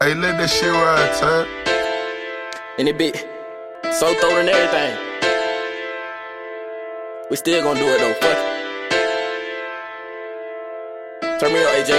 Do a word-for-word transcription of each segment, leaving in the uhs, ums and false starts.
Hey, let that shit ride, Ty. And it bit so throw and everything. We still gon' do it though, fuck it. Turn me up, A J.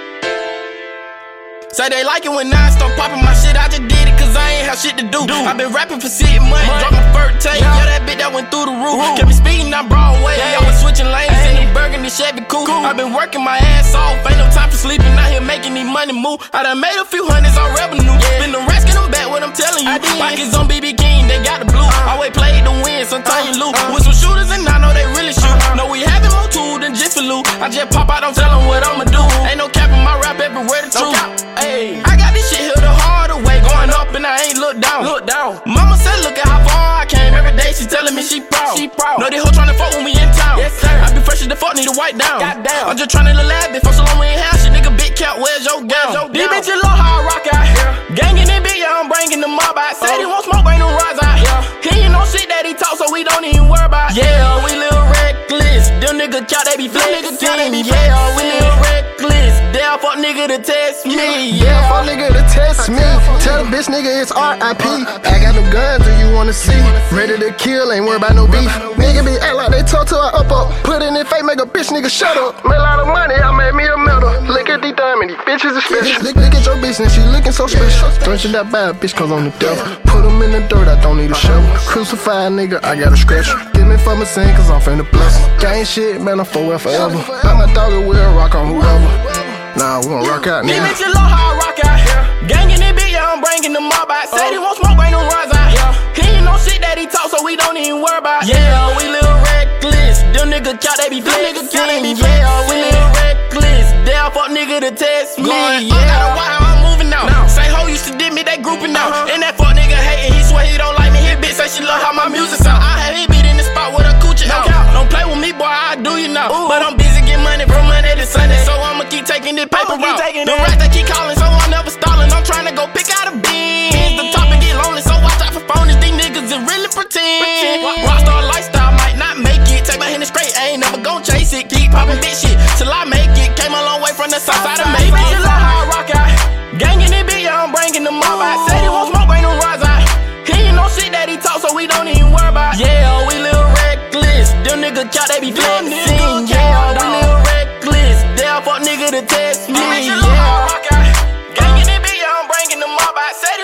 Say they like it when I start popping my shit. I just did it cause I ain't have shit to do. do. I been rapping for six months, drop my first tape. Yeah. yeah, that bitch that went through the roof. Woo. Kept me speeding on Broadway. Yeah. I was switching lanes hey. in the Burgundy Chevy coupe. Cool. I been working my ass off, ain't no time for sleeping. Out here making these money move. I done made a few hundreds on revenue. Yeah. Been the raskin' them back, what I'm telling you. Pockets on B B King, they got the blue. Uh. Always played to win, sometimes uh. you lose. Uh. With some shooters and I know they really shoot. Uh-huh. Know we having more tools than Jiffy Lube. I just pop out, don't tell them what I'ma do. Ain't no cap in my rap, everywhere the truth. Hey, I got this shit here the harder way, going up and I ain't look down. Look down. Mama said, look at how far I came. Every day she telling me she proud. She proud. Know they hoe tryna fuck when we in town. Yes sir. I be fresh as the fuck, need to wipe down. Goddamn. I'm just tryna look lab it for so long we ain't have shit. Nigga big cat, where's your gown? These bitches low how I rock out here. Gangin' it big, yeah, I'm bringing them mob out. Said he won't smoke, bring them rods out. Yeah. He ain't no shit that he talk, so we don't even worry about. Yeah, we live reckless. Them niggas count, they be flexin'. Yeah, we live reckless. Damn, fuck nigga to test me. Yeah, fuck nigga to test me. Tell the bitch nigga it's R I P I got them guns that you wanna see. Ready to kill, ain't worried about no beef. Nigga be act like they talk to her up up. Put in their face, make a bitch nigga shut up. Made a lot of money, I made me a medal. Look at these diamonds, these bitches are special. Look, look at your business, she looking so special. Don't you that bad, bitch, cause I'm the devil. Put them in the dirt, I don't need a shovel. Crucified nigga, I got a scratch. Give me for my sin, cause I'm finna bless. Gang shit, man, I'm for forever. Got my dog will rock on whoever. Nah, we gon' rock out now. These bitches low how I rock out here. Gangin' it big, yeah, I'm bringing them mob out. Said he won't smoke, bring them rods out. Yeah. He ain't no shit that he talk, so we don't even worry about. Yeah, we live reckless. Them niggas count, they be flexin'. Yeah, we live reckless. Damn, fuck nigga to test me. Going, yeah, why I'm moving now. No. Same hoe used to did me, they grouping now. Uh-huh. And that fuck nigga hatin', he swear he don't like me. His bitch say she love how my music sound. I had his beat in the spot with a coochie out. Don't play with me, boy, I do you now. Ooh. But I'm busy getting money from Monday to Sunday, so I'ma keep taking this paper route. The rats they keep calling, so I'm never stalling. I'm trying to go pick out a bean. The topic get lonely, so watch out for phonies. These niggas is really pretend. Rockstar lifestyle might not make it. Take my hand straight, I ain't never gon' chase it. Keep popping bitch shit till I make it. Came a long way from the south side to make it. You love how I rock out. Gangin' it big, yeah, I'm bringing them mob out. Said he won't smoke, bring them rods out. He ain't no shit that he talk, so we don't even worry about. Yeah, we live reckless. Them niggas count, they be flexin'. Yeah, we live reckless. Damn, fuck nigga to test me. Yeah, gangin' it big, yeah, I'm bringing them mob out. Said